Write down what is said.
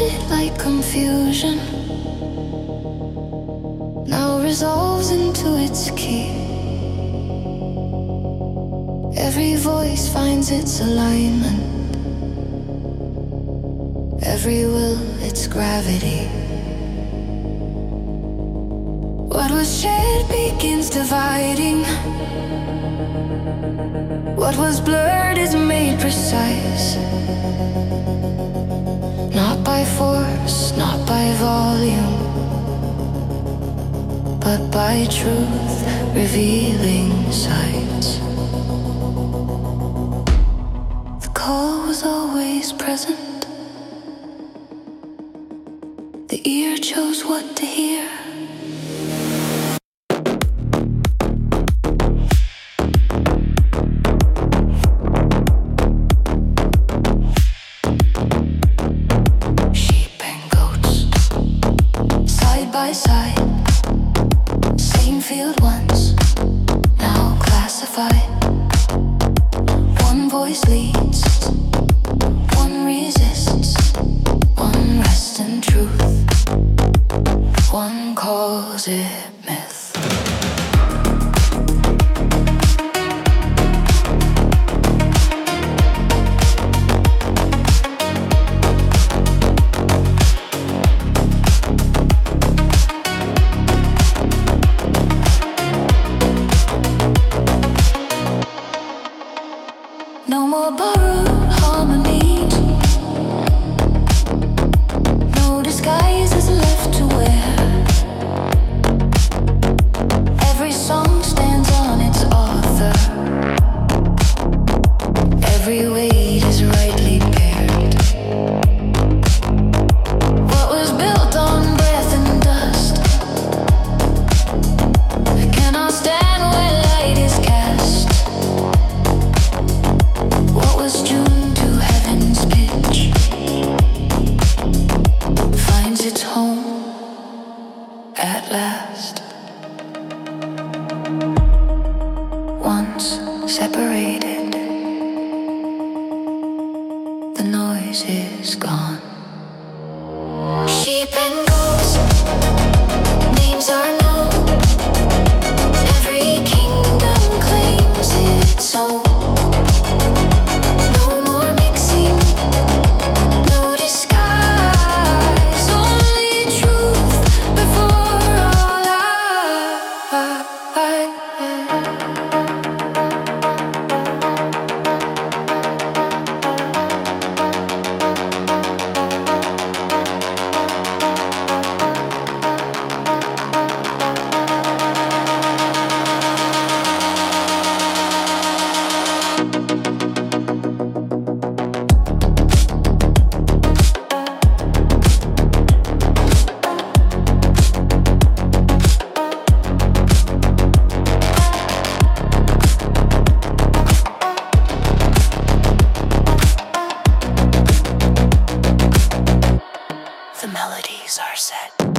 started like confusion, now resolves into its key. Every voice finds its alignment, every will its gravity. What was shared begins dividing, what was blurred is made precise. Not by force, not by volume, but by truth revealing sights. The call was always present, the ear chose what to hear. By side, same field once, now classified. One voice leads, one resists, one rests in truth, one calls it myth. No more borrowed harmonies, no disguises left to wear. Every song stands on its author, every weight is rightly paired. What was built on breath and dust cannot stand where light is cast. What was tuned to heaven's pitch finds its home at last. Once separated, the noise is gone. Sheep and goats, names are known. Every kingdom claims its own. The melodies are set.